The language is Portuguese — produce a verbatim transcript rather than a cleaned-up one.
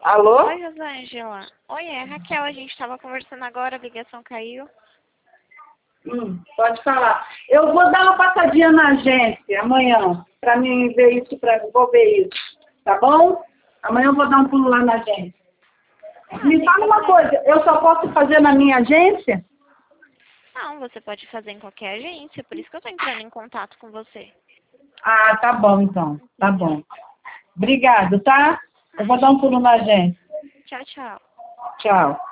Alô? Oi, Rosângela. Oi, é Raquel. A gente estava conversando agora, a ligação caiu. Hum, pode falar. Eu vou dar uma passadinha na agência amanhã, para mim ver isso, para vou ver isso. Tá bom? Amanhã eu vou dar um pulo lá na agência. Ah, Me fala uma coisa, eu só posso fazer na minha agência? Não, você pode fazer em qualquer agência, por isso que eu estou entrando em contato com você. Ah, tá bom então. Tá bom. Obrigado, tá? Eu vou dar um pulo na agência. Tchau, tchau. Tchau.